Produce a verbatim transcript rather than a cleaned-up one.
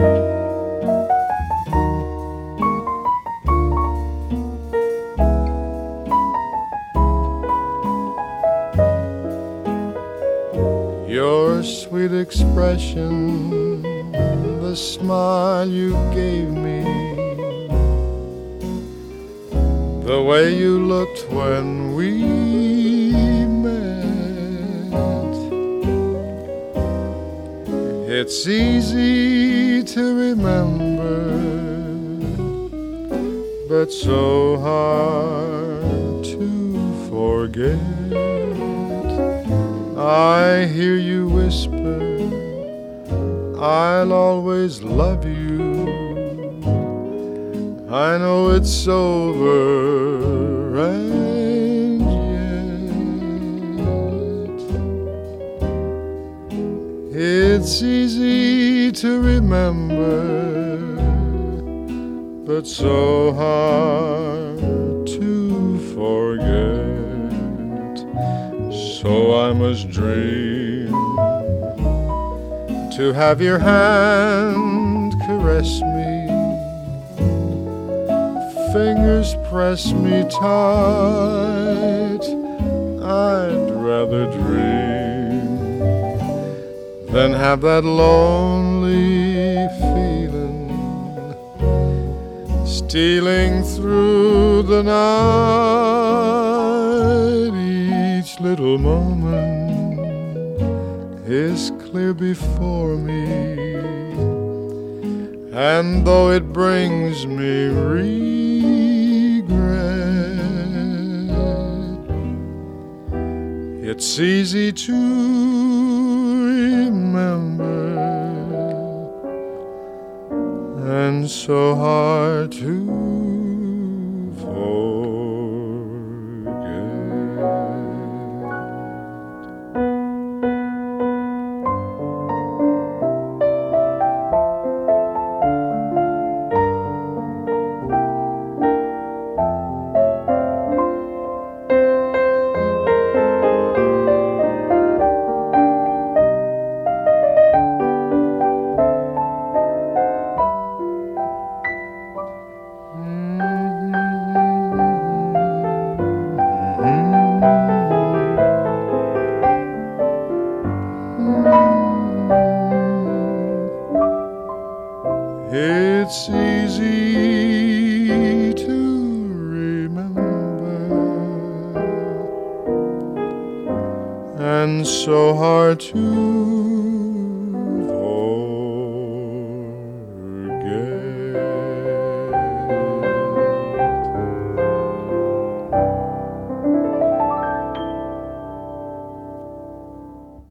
Your sweet expression, the smile you gave me, the way you looked when we met. It's easy to remember, but so hard to forget. I hear you whisper, I'll always love you. I know it's over and yet it's easy to remember, but so hard to forget. So I must dream to have your hand caress me, fingers press me tight. I'd rather dream than have that lonely feeling stealing through the night. Each little moment is clear before me, and though it brings me regret, it's easy to remember and so hard to forget. It's easy to remember and so hard to